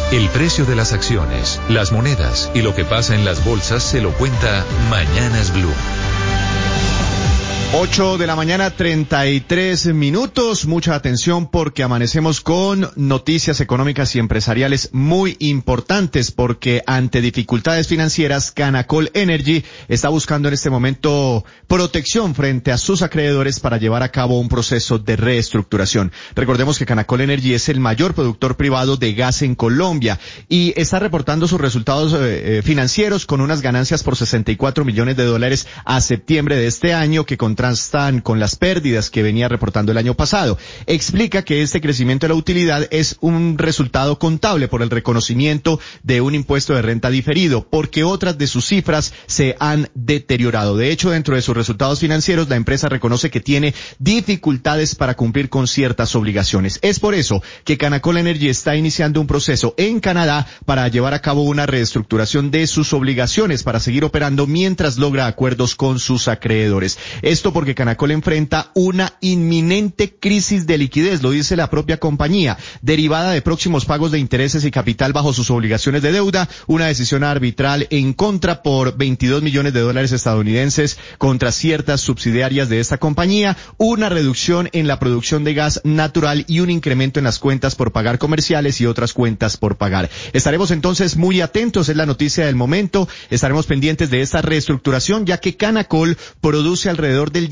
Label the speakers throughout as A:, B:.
A: El precio de las acciones, las monedas y lo que pasa en las bolsas se lo cuenta Mañanas Blue.
B: 8:33 a.m. Mucha atención porque amanecemos con noticias económicas y empresariales muy importantes, porque ante dificultades financieras, Canacol Energy está buscando en este momento protección frente a sus acreedores para llevar a cabo un proceso de reestructuración. Recordemos que Canacol Energy es el mayor productor privado de gas en Colombia y está reportando sus resultados financieros con unas ganancias por $64 millones a septiembre de este año, que contrastan con las pérdidas que venía reportando el año pasado. Explica que este crecimiento de la utilidad es un resultado contable por el reconocimiento de un impuesto de renta diferido, porque otras de sus cifras se han deteriorado. De hecho, dentro de sus resultados financieros, la empresa reconoce que tiene dificultades para cumplir con ciertas obligaciones. Es por eso que Canacol Energy está iniciando un proceso en Canadá para llevar a cabo una reestructuración de sus obligaciones para seguir operando mientras logra acuerdos con sus acreedores. Esto porque Canacol enfrenta una inminente crisis de liquidez, lo dice la propia compañía, derivada de próximos pagos de intereses y capital bajo sus obligaciones de deuda, una decisión arbitral en contra por $22 millones estadounidenses contra ciertas subsidiarias de esta compañía, una reducción en la producción de gas natural y un incremento en las cuentas por pagar comerciales y otras cuentas por pagar. Estaremos entonces muy atentos, es la noticia del momento, estaremos pendientes de esta reestructuración, ya que Canacol produce alrededor del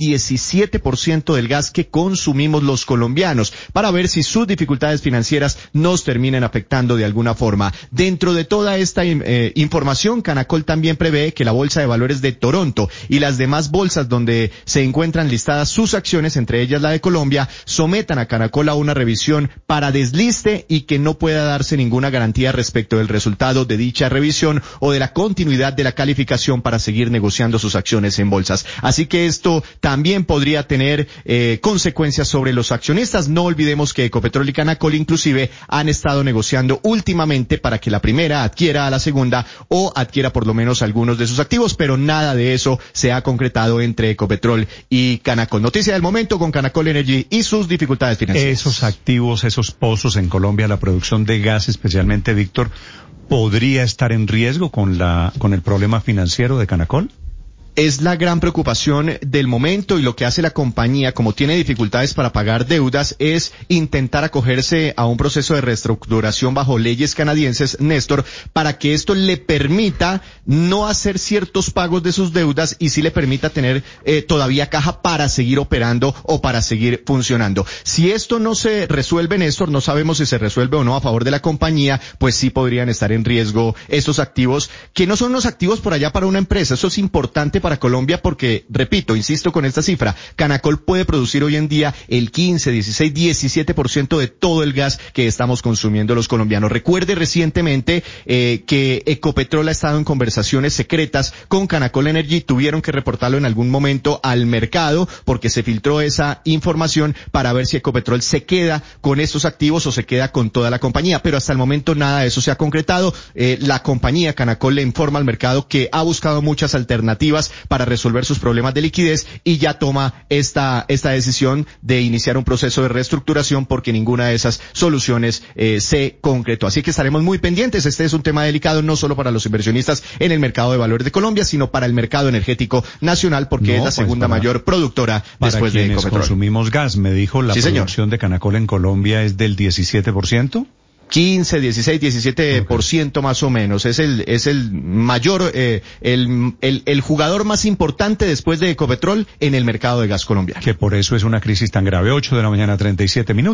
B: 17% del gas que consumimos los colombianos, para ver si sus dificultades financieras nos terminan afectando de alguna forma. Dentro de toda esta información, Canacol también prevé que la Bolsa de Valores de Toronto y las demás bolsas donde se encuentran listadas sus acciones, entre ellas la de Colombia, sometan a Canacol a una revisión para desliste y que no pueda darse ninguna garantía respecto del resultado de dicha revisión o de la continuidad de la calificación para seguir negociando sus acciones en bolsas. Así que esto también podría tener consecuencias sobre los accionistas. No olvidemos que Ecopetrol y Canacol inclusive han estado negociando últimamente para que la primera adquiera a la segunda o adquiera por lo menos algunos de sus activos, pero nada de eso se ha concretado entre Ecopetrol y Canacol. Noticia del momento con Canacol Energy y sus dificultades financieras.
C: Esos activos, esos pozos en Colombia, la producción de gas especialmente, Víctor, ¿podría estar en riesgo con el problema financiero de Canacol?
B: Es la gran preocupación del momento, y lo que hace la compañía, como tiene dificultades para pagar deudas, es intentar acogerse a un proceso de reestructuración bajo leyes canadienses, Néstor, para que esto le permita no hacer ciertos pagos de sus deudas y sí le permita tener todavía caja para seguir operando o para seguir funcionando. Si esto no se resuelve, Néstor, no sabemos si se resuelve o no a favor de la compañía, pues sí podrían estar en riesgo estos activos, que no son unos activos por allá para una empresa. Eso es importante para Colombia porque, repito, insisto con esta cifra, Canacol puede producir hoy en día el 15, 16, 17% de todo el gas que estamos consumiendo los colombianos. Recuerde recientemente que Ecopetrol ha estado en conversaciones secretas con Canacol Energy, tuvieron que reportarlo en algún momento al mercado porque se filtró esa información para ver si Ecopetrol se queda con estos activos o se queda con toda la compañía, pero hasta el momento nada de eso se ha concretado. La compañía Canacol le informa al mercado que ha buscado muchas alternativas para resolver sus problemas de liquidez y ya toma esta decisión de iniciar un proceso de reestructuración porque ninguna de esas soluciones se concretó. Así que estaremos muy pendientes. Este es un tema delicado no solo para los inversionistas en el mercado de valores de Colombia, sino para el mercado energético nacional, porque es la segunda mayor productora después de Ecopetrol.
C: Consumimos gas, me dijo, la producción de Canacol en Colombia es del 17%.
B: 15, 16, 17% más o menos. Es el mayor, el jugador más importante después de Ecopetrol en el mercado de gas colombiano.
C: Que por eso es una crisis tan grave. 8:37 a.m.